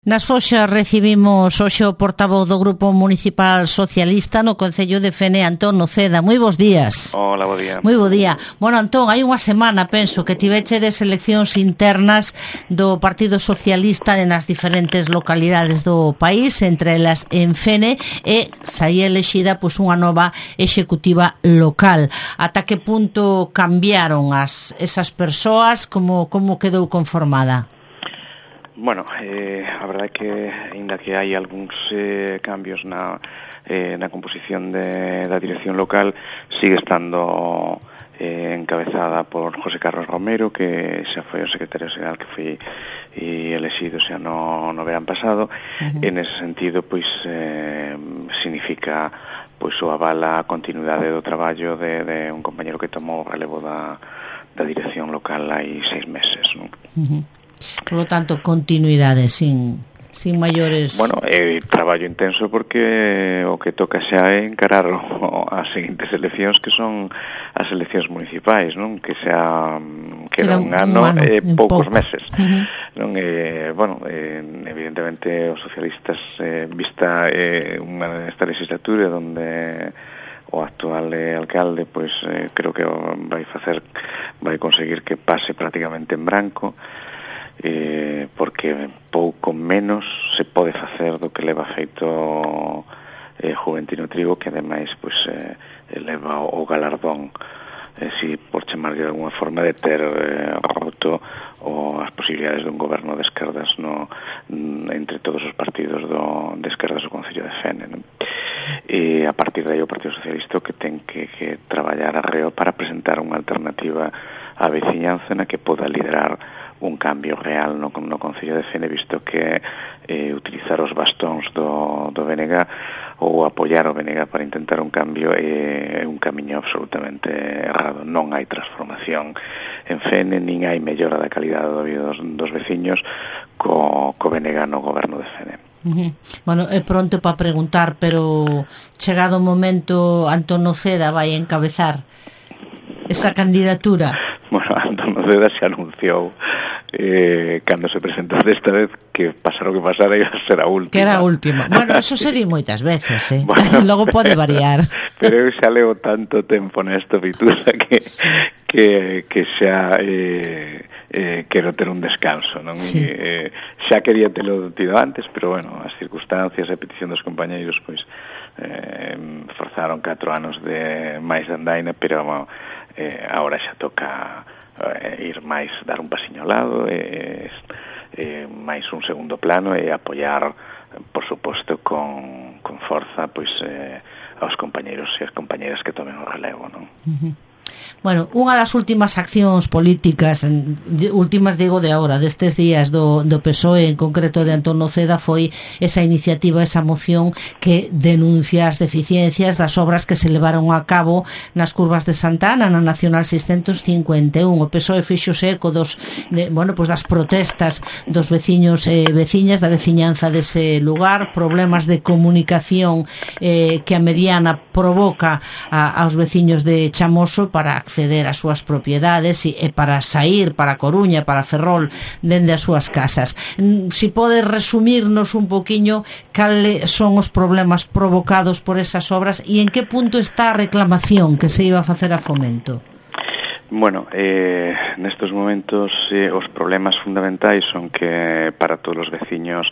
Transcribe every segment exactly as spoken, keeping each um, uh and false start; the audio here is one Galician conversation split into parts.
Nas Foxas recibimos hoxe o portavoz do Grupo Municipal Socialista no Concello de Fene, Antón Noceda. Moi bons días. Hola, bo día. Moi bo día. Bueno, Antón, hai unha semana, penso, que tivechedes eleccións internas do Partido Socialista nas diferentes localidades do país, entre elas en Fene, e saía elexida pois, unha nova executiva local. Ata que punto cambiaron as esas persoas? Como, como quedou conformada? Bueno, eh, a verdade é que, ainda que hai algúns eh, cambios na, eh, na composición de, da dirección local, sigue estando eh, encabezada por José Carlos Romero, que xa foi o secretario xeral que foi e elexido xa no, no verán pasado. Uh-huh. En ese sentido, pois, eh, significa pois o avala a continuidade do traballo de, de un compañero que tomou o relevo da, da dirección local hai seis meses, non? Uh-huh. Por lo tanto, continuidade, sin, sin maiores... Bueno, é eh, traballo intenso porque o que toca xa é encarar o, as seguintes eleccións, que son as eleccións municipais, non? Que xa queda un ano e eh, poucos pouco. meses. Uh-huh. Non? Eh, bueno, eh, evidentemente os socialistas, eh, vista eh, unha esta legislatura donde o actual eh, alcalde, pois eh, creo que vai facer, vai conseguir que pase prácticamente en branco, eh, porque pouco menos se pode facer do que leva feito eh, Juventino Trigo, que ademais pois, eh, leva o galardón, eh, si por chamarlle de alguna forma, de ter eh, roto o as posibilidades dun goberno de esquerdas no, entre todos os partidos do, de esquerdas do Concello de Fene, non? E a partir de aí o Partido Socialista que ten que, que traballar arreo para presentar unha alternativa á veciñanza na que poda liderar un cambio real no, no Concello de Fene, visto que eh, utilizar os bastóns do, do B N G ou apoiar o B N G para intentar un cambio é eh, un camiño absolutamente errado. Non hai transformación en Fene, nin hai mellora da calidade da vida dos, dos veciños co, co B N G no goberno de Fene. Uh-huh. Bueno, é pronto para preguntar, pero chegado o momento, Antón Noceda vai encabezar esa candidatura. Bueno, Antón Noceda se anunciou eh, cando se presentou desta vez que pasara o que pasara iba a ser a última. Que era a última. Bueno, eso se di moitas veces, eh? Bueno, logo pode variar. Pero eu xa levo tanto tempo nesto, Vitusa, que, que, que xa eh, eh, quero ter un descanso, non? Sí. E, eh, xa quería telo tido antes, pero bueno, as circunstancias e a petición dos compañeiros, pois, eh, forzaron catro anos de máis de andaina, pero bueno, eh, agora xa toca eh, ir máis, dar un pasiño ao lado, eh, eh, máis un segundo plano e apoiar, por suposto, con, con forza, pois, eh, aos compañeiros e as compañeras que tomen o relevo, non? Uh-huh. Bueno, unha das últimas accións políticas, de, últimas digo de agora, destes días do, do P S O E, en concreto de Antón Noceda, foi esa iniciativa, esa moción que denuncia as deficiencias das obras que se levaron a cabo nas curvas de Santa Ana, na Nacional seiscentos cincuenta e un. O P S O E fixose eco dos, de, bueno, pues das protestas dos veciños e eh, veciñas, da veciñanza dese lugar, problemas de comunicación eh, que a mediana provoca a, aos veciños de Chamoso para acceder ás súas propiedades e, e para sair para Coruña, para Ferrol, dende as súas casas. Si podes resumirnos un poquiño cales son os problemas provocados por esas obras e en que punto está a reclamación que se iba a facer a Fomento? Bueno, eh, nestos momentos eh, os problemas fundamentais son que para todos os veciños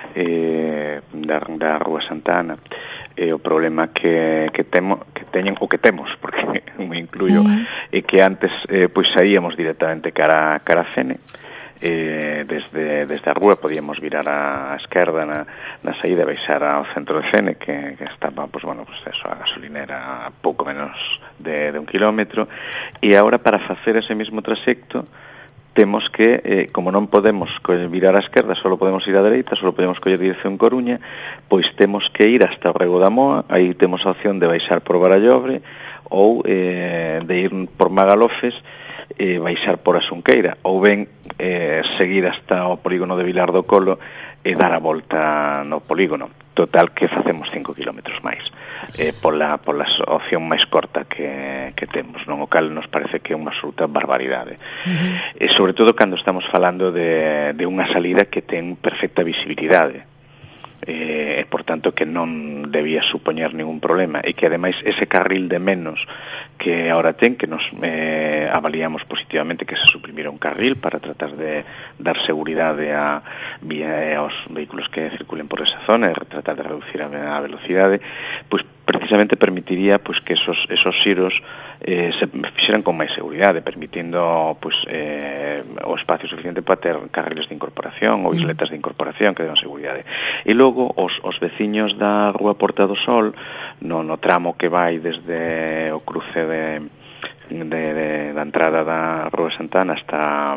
eh, da, da Rúa Santa Ana e eh, o problema que, que temo que teñen o que temos, porque me incluyo, mm. e que antes eh, pois saíamos directamente cara cara a Fene, eh, desde desde a rúa podíamos virar á esquerda na, na saída e baixar ao centro de Fene, que, que estaba, pois bueno, pois eso, a gasolinera a pouco menos de, de un kilómetro, e agora para facer ese mismo trayecto temos que, eh, como non podemos virar á esquerda, só podemos ir á dereita, só podemos coller dirección Coruña, pois temos que ir hasta o Rego da Moa, aí temos a opción de baixar por Barallobre ou eh, de ir por Magalofes e eh, baixar por Asunqueira, ou ben eh, seguir hasta o polígono de Vilar do Colo e dar a volta no polígono. total que facemos cinco kilómetros máis, eh, pola, pola opción máis corta que, que temos, non? O cal nos parece que é unha absoluta barbaridade. Uh-huh. E sobre todo cando estamos falando de, de unha salida que ten perfecta visibilidade, e, eh, por tanto, que non debía supoñer ningún problema, e que, ademais, ese carril de menos que ahora ten, que nos eh, avaliamos positivamente que se suprimira un carril para tratar de dar seguridade a, vía, aos vehículos que circulen por esa zona e tratar de reducir a, a velocidade, pois precisamente permitiría pois que esos esos xiros eh, se fixeran con máis seguridade, permitindo pois eh, o espacio suficiente para ter carriles de incorporación ou isletas de incorporación que den seguridade. E logo os, os veciños da Rúa Porta do Sol, no, no tramo que vai desde o cruce de, de, de da entrada da Rúa Santana hasta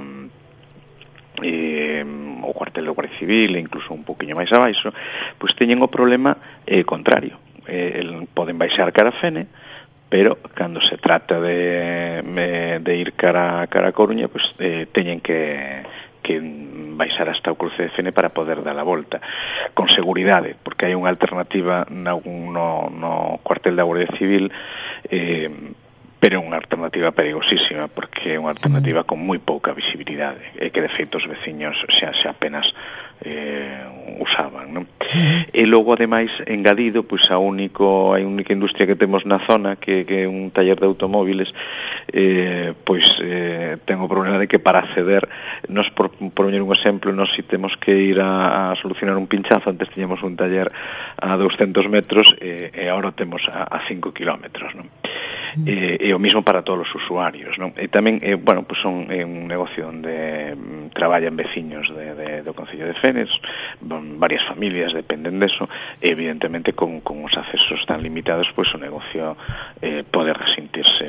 eh, o cuartel do Guardia Civil e incluso un poquinho máis abaixo, pois teñen o problema eh, contrario. Eh, poden baixar cara a Fene, pero cando se trata de, de ir cara, cara a Coruña, pues, eh, teñen que, que baixar hasta o cruce de Fene para poder dar a volta con seguridade, porque hai unha alternativa no, no, no cuartel da Guardia Civil, eh, pero é unha alternativa perigosísima, porque é unha alternativa con moi pouca visibilidade, e que de feito os veciños xa, xa apenas eh, usaban, non? E logo, ademais, engadido, pois a único, a única industria que temos na zona, que, que é un taller de automóviles, eh, pois eh, ten o problema de que para acceder, nos por, por poñer un exemplo, nos si temos que ir a, a solucionar un pinchazo, antes tiñamos un taller a douscentos metros, eh, e agora temos a, a cinco kilómetros, non? E, e o mismo para todos os usuarios, non? E tamén, eh, bueno, pues son é un negocio onde mm, traballan veciños de, de, do Concello de Fenes, varias familias dependen deso, e evidentemente con, con os accesos tan limitados, pois pues, o negocio eh, pode resentirse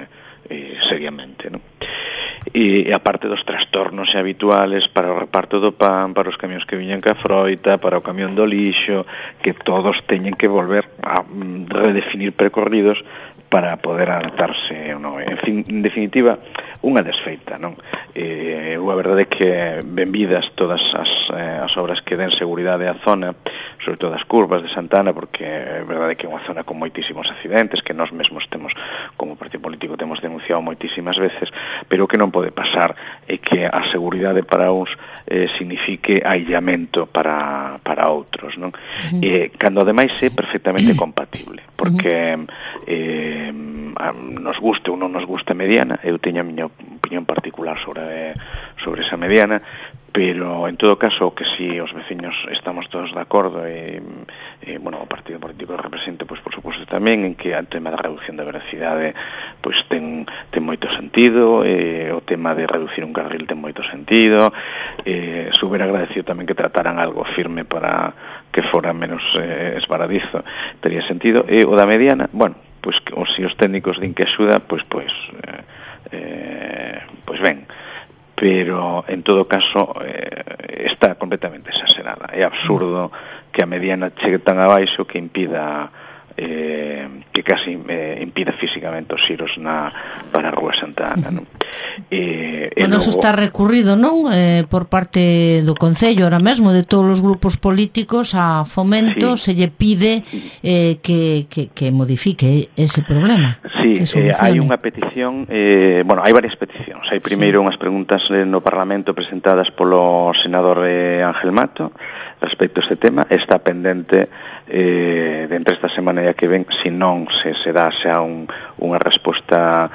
eh, seriamente, non? E, e aparte dos trastornos habituales para o reparto do pan, para os camións que viñan ca froita, para o camión do lixo, que todos teñen que volver a mm, redefinir percorridos para poder adaptarse ou non. En fin, en definitiva, unha desfeita, non? Eh, a verdade é que benvidas todas as, eh, as obras que den seguridade á zona, sobre todo as curvas de Santana, porque é verdade que é unha zona con moitísimos accidentes, que nós mesmos temos, como partido político, temos denunciado moitísimas veces, pero que non pode pasar é que a seguridade para uns eh, signifique aillamento para, para outros, non? Uh-huh. Eh, cando ademais é perfectamente compatible, porque eh, nos guste ou non nos guste a mediana, eu teño a miña opinión particular sobre, sobre esa mediana, pero en todo caso que si os veciños estamos todos de acordo e, e bueno, o partido político represente, pois por suposto tamén en que o tema da reducción da velocidade pois ten, ten moito sentido, e o tema de reducir un carril ten moito sentido, e super agradecido tamén que trataran algo firme para que fora menos eh, esbaradizo, tería sentido. E o da mediana, bueno, pois que os, si os técnicos din que axuda, pois pois eh, eh, pois ben, pero en todo caso eh, está completamente exagerada. É absurdo que a mediana chegue tan abaixo que impida eh, que casi eh, impida físicamente os xiros na, para a Rúa Santana, non? E, bueno, logo... eso está recurrido, non? Eh, por parte do Concello ahora mesmo, de todos os grupos políticos, a Fomento, sí. Se lle pide eh, que, que, que modifique ese problema. Sí, eh, hai unha petición, eh, bueno, hai varias peticións. Hai primeiro sí. unhas preguntas no Parlamento presentadas polo senador eh, Ángel Mato respecto a este tema. Está pendente eh, de entre esta semana e a que ven, se non se, se dá xa un, unha resposta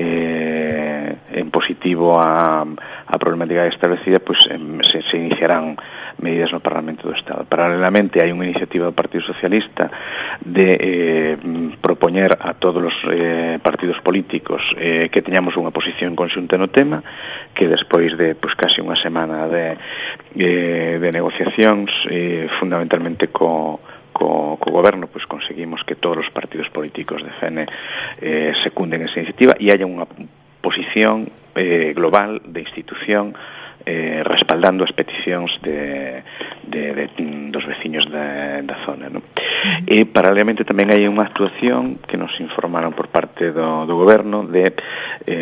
eh, en positivo a, a problemática establecida, pois pues, se, se iniciarán medidas no Parlamento do Estado. Paralelamente hai unha iniciativa do Partido Socialista de eh, propoñer a todos os eh, partidos políticos eh, que teñamos unha posición conxunta no tema, que despois de pues, casi unha semana de, eh, de negociacións, eh, fundamentalmente co Co, co goberno, pois conseguimos que todos os partidos políticos de Fene eh, secunden esa iniciativa e haya unha posición eh, global de institución eh, respaldando as peticións de, de, de, dos veciños da, da zona, non? E paralelamente tamén hai unha actuación que nos informaron por parte do, do goberno de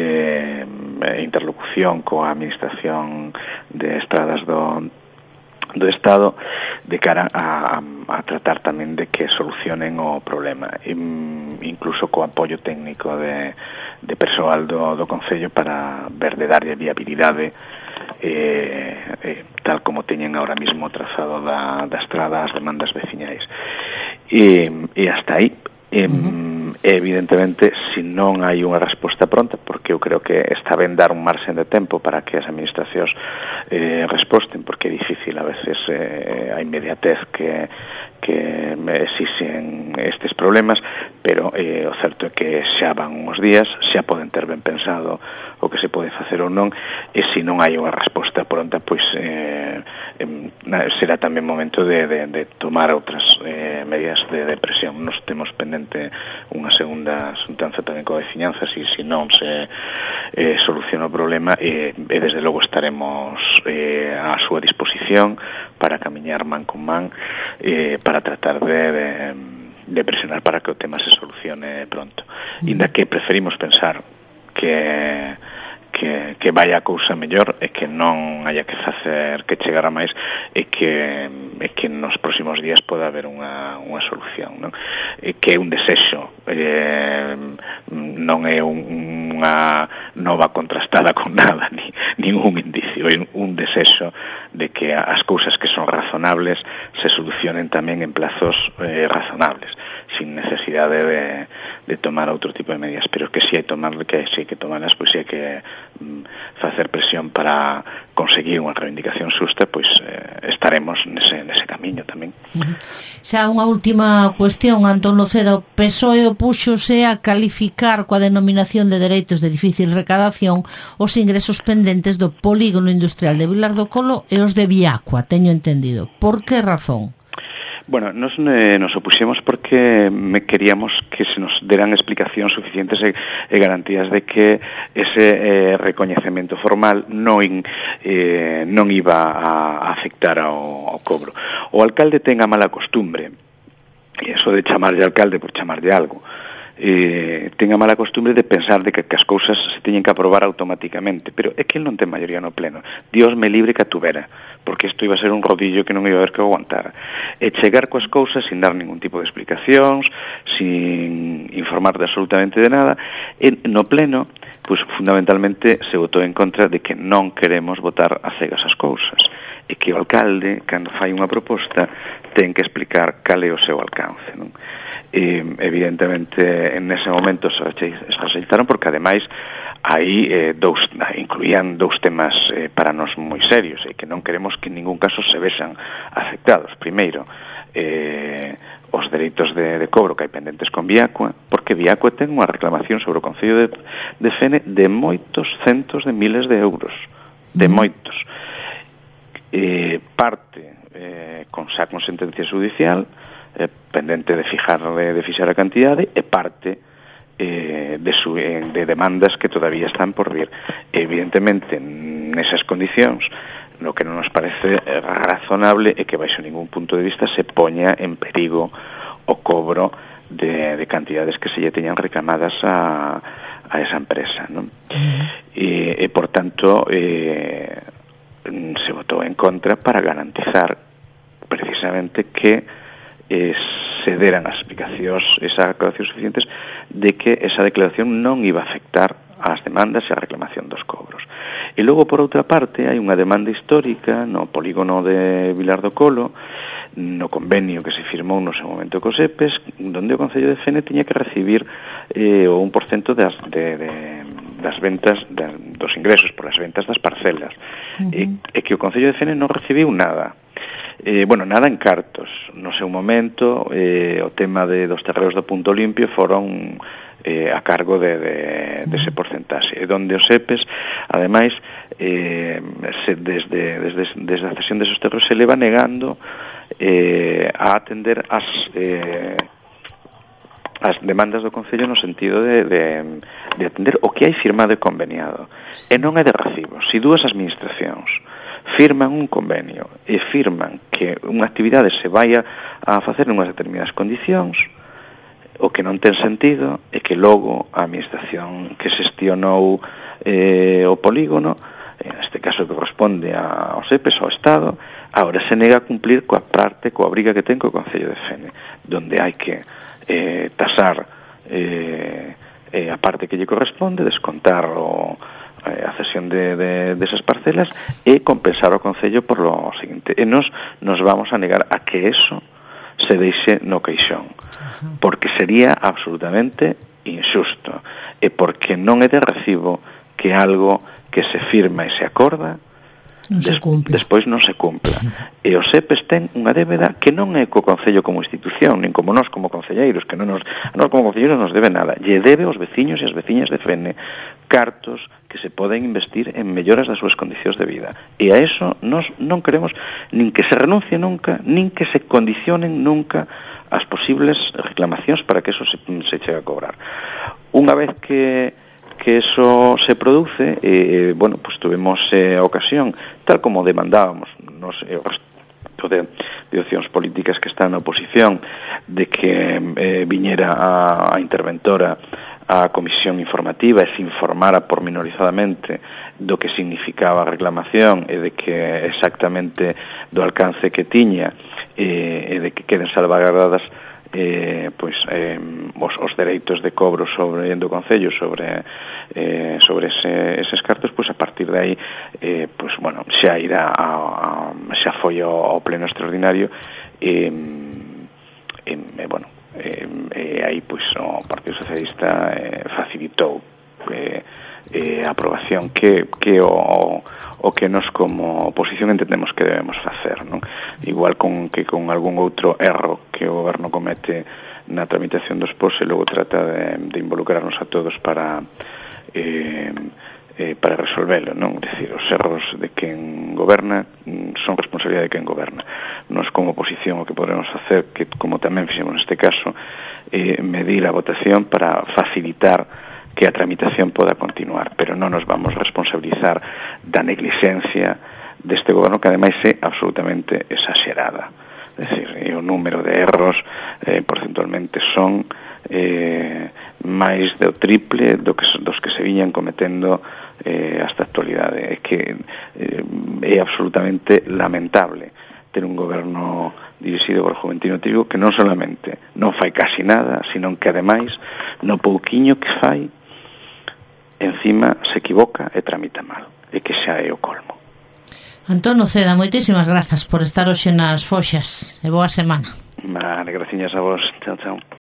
eh, interlocución coa administración de estradas do do Estado de cara a, a tratar tamén de que solucionen o problema, e, incluso co apoio técnico de, de persoal do, do Concello para ver de darlle viabilidade eh, eh, tal como teñen ahora mismo o trazado da, da estrada as demandas veciñais, e, e hasta aí. E, uh-huh. Evidentemente, se non hai unha resposta pronta, porque eu creo que está ben dar un marxen de tempo para que as administracións eh, resposten, porque é difícil a veces eh, a inmediatez que, que exixen estes problemas, pero eh, o certo é que xa van uns días, xa poden ter ben pensado o que se pode facer ou non, e se non hai unha resposta pronta, pois eh, eh, será tamén momento de, de, de tomar outras eh, medidas de, de presión. Nos temos pendente unha segunda xuntanza tamén coa veciñanza, se si non se eh, soluciona o problema, e, e desde logo estaremos eh, á súa disposición para camiñar man con man, eh, para tratar de, de, de presionar para que o tema se solucione pronto. Mm. Inda que preferimos pensar que que, que vai a cousa mellor e que non haya que facer que chegar a máis, e que, e que nos próximos días poda haber unha, unha solución, non? E que é un desexo, eh, non é un, unha nova contrastada con nada, ni ningún indicio, é un desexo de que as cousas que son razonables se solucionen tamén en plazos eh, razonables, sin necesidade de, de tomar outro tipo de medidas, pero que si hai tomar, que si hai que tomarlas, pois si hai que facer presión para conseguir unha reivindicación xusta, pois eh, estaremos nese, nese camiño tamén. Uh-huh. Xa unha última cuestión, Antón Noceda, o P S O E opúxose a calificar coa denominación de dereitos de difícil recadación os ingresos pendentes do polígono industrial de Vilar do Colo e os de Viacua, teño entendido. Por que razón? Bueno, nos, eh, nos opuxemos porque me queríamos que se nos deran explicacións suficientes e, e garantías de que ese eh, recoñecemento formal non, eh, non iba a, a afectar ao, ao cobro. O alcalde ten a mala costumbre, e eso de chamarlle alcalde por chamarlle algo, eh, ten a mala costumbre de pensar de que, que as cousas se teñen que aprobar automáticamente, pero é que el non ten maioría no pleno. Dios me libre que a tuvera, porque isto iba a ser un rodillo que non iba a haber que aguantar. E chegar coas cousas sin dar ningún tipo de explicacións, sin informar de absolutamente de nada, e no pleno, pois fundamentalmente se votou en contra de que non queremos votar a cegas as cousas, e que o alcalde, cando fai unha proposta, ten que explicar cal é o seu alcance, non? E, evidentemente, en ese momento se rechazaron porque, ademais, aí eh, dous, incluían dous temas eh, para nós moi serios, e que non queremos que en ningún caso se vexan afectados. Primeiro, eh, os dereitos de, de cobro que hai pendentes con Viacua, porque Viacua ten unha reclamación sobre o Concello de, de Fene de moitos centos de miles de euros, de moitos. Eh, parte eh, con xa con sentencia judicial, eh, pendente de fijar de, de fixar a cantidade, e parte eh, de, su, eh, de demandas que todavía están por vir. Evidentemente, nesas condicións, lo que non nos parece razonable é que baixo ningún punto de vista se poña en perigo o cobro de, de cantidades que se lle teñan reclamadas a, a esa empresa, non? E, e por tanto, eh, se votou en contra para garantizar precisamente que Eh, se deran as explicacións, esas declaracións suficientes de que esa declaración non iba a afectar ás demandas e a reclamación dos cobros. E logo, por outra parte, hai unha demanda histórica no polígono de Vilar do Colo, no convenio que se firmou no seu momento cos E P E S, donde o Concello de Fene tiña que recibir eh, o un por cento das, de, de, das ventas, de, dos ingresos por as ventas das parcelas. Uh-huh. E, e que o Concello de Fene non recibiu nada. Eh, bueno, nada en cartos. No seu momento, eh, o tema de, dos terreos do Punto Limpio foron eh, a cargo de, de, de ese porcentaxe, donde os E P E S, ademais, eh, se, desde, desde, desde a cesión desos terreos se leva negando eh, a atender as eh, as demandas do Concello no sentido de, de, de atender o que hai firmado e conveniado. E non é de recibo. Se dúas administracións firman un convenio e firman que unha actividade se vai a, a facer en unhas determinadas condicións, o que non ten sentido é que logo a administración que xestionou eh, o polígono, en este caso que corresponde aos E P E S, ao Estado, Ahora se nega a cumplir coa parte, coa obriga que ten co Concello de Fene, donde hai que eh, tasar eh, eh, a parte que lle corresponde, descontar o, eh, a cesión de, de, desas parcelas e compensar o Concello por lo seguinte. E nos, nos vamos a negar a que eso se deixe no caixón, porque sería absolutamente injusto, e porque non é de recibo que algo que se firma e se acorda non se Des, despois non se cumpla. E os E P E S ten unha débeda que non é co Concello como institución, nin como nós como concelleiros, que non nos, a nós como concelleiros non nos debe nada. Lle debe aos veciños e as veciñas de Fene cartos que se poden investir en melloras das súas condicións de vida. E a eso nos non queremos nin que se renuncie nunca, nin que se condicionen nunca as posibles reclamacións para que eso se, se chegue a cobrar. Unha vez que que eso se produce, eh, bueno, pues tuvemos eh, ocasión, tal como demandábamos nos, eh, o resto de, de opcións políticas que están na oposición, de que eh, viñera a, a interventora a comisión informativa e se informara pormenorizadamente do que significaba a reclamación e de que exactamente do alcance que tiña e, e de que queden salvaguardadas Eh, pois eh, os, os dereitos de cobro sobre do Concello sobre eh, sobre ese, eses cartos, pois a partir de aí eh, pois bueno, xa irá a, a, xa foi ao, ao pleno extraordinario e, e, e bueno e, e aí pois o Partido Socialista eh, facilitou eh, eh, a aprobación que, que o o que nos como oposición entendemos que debemos facer, non? Igual con que con algún outro erro que o goberno comete na tramitación dos P O S e logo trata de, de involucrarnos a todos para eh, eh, para resolvelo, non? É dicir, os erros de quen goberna son responsabilidade de quen goberna. Nos como oposición o que podemos facer, que como tamén fixemos neste caso, eh, medir a votación para facilitar que a tramitación poda continuar, pero non nos vamos a responsabilizar da negligencia deste goberno, que ademais é absolutamente exagerada. É dicir, o número de erros eh, porcentualmente son eh, máis do triple do que, dos que se viñan cometendo eh, hasta a actualidade. É que eh, é absolutamente lamentable ter un goberno dirixido por Juventino Trigo que non solamente non fai casi nada, sino que ademais no pouquiño que fai encima se equivoca e tramita mal, e que xa é o colmo. Antón Noceda, moitísimas grazas por estar hoxe nas Foxas e boa semana. Vale, graciñas a vos. Chao, chao.